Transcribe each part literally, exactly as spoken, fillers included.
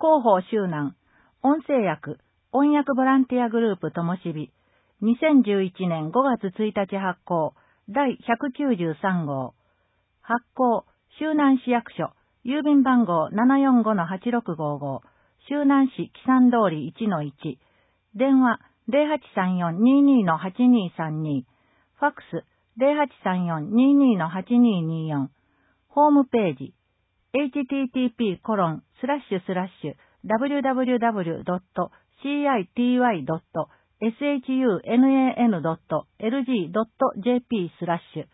広報周南、音声訳、音訳ボランティアグループともしび、にせんじゅういちねんごがつついたち発行、だいひゃくきゅうじゅうさんごう。発行、周南市役所、郵便番号 ななよんごのはちろくごーごー、周南市木山通り いちのいち、電話 ゼロはちさんよんにーにーのはちにーさんに、ファックス ゼロはちさんよんにーにーのはちにーにーよん、ホームページ、エイチティーティーピーコロンスラッシュスラッシュダブリューダブリューダブリュードットシーアイティーワイドットエスエイチユーエヌエーエヌドットエルジードットジェーピースラッシュ、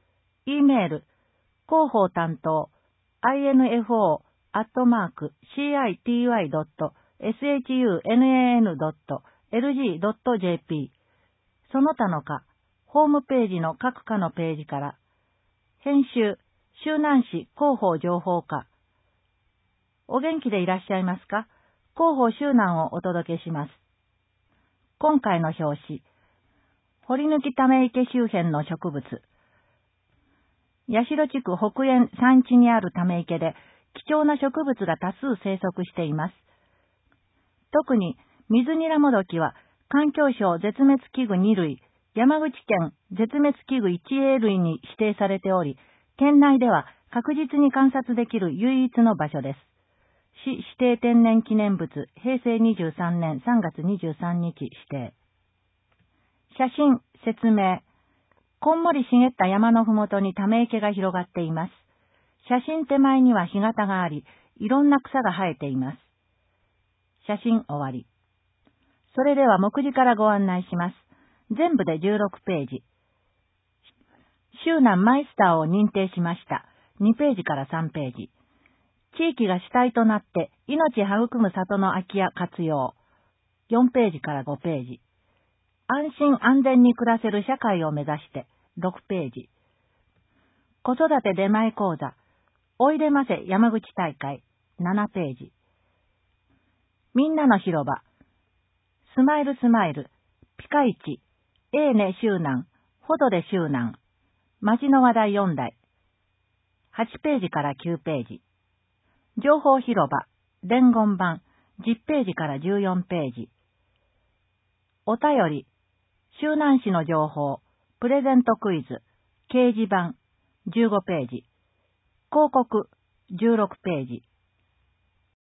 E メール、広報担当 アイエヌエフオー アットマーク シーアイティーワイドットエスエイチユーエヌエーエヌドットエルジードットジェーピー、 その他の課、ホームページの各課のページから。編集、周南市広報情報課。お元気でいらっしゃいますか？広報周南をお届けします。今回の表紙、堀抜ため池周辺の植物。八代地区北縁山地にあるため池で貴重な植物が多数生息しています。特に水ニラモドキは環境省絶滅危惧に類、山口県絶滅危惧いちエー類に指定されており、県内では確実に観察できる唯一の場所です。市指定天然記念物、へいせいにじゅうさんねんさんがつにじゅうさんにち指定。写真、説明。こんもり茂った山のふもとにため池が広がっています。写真手前には干潟があり、いろんな草が生えています。写真終わり。それでは目次からご案内します。全部でじゅうろくページ。周南マイスターを認定しました。にページからさんページ。地域が主体となって命育む里の空き家活用。よんページからごページ。安心安全に暮らせる社会を目指してろくページ。子育て出前講座。おいでませ山口大会ななページ。みんなの広場。スマイルスマイル。ピカイチ。ええね周南。ほどで周南。町の話題よんだい。はちページからきゅうページ。情報広場。伝言版。じゅっページからじゅうよんページ。お便り。周南市の情報。プレゼントクイズ。掲示板。じゅうごページ。広告。じゅうろくページ。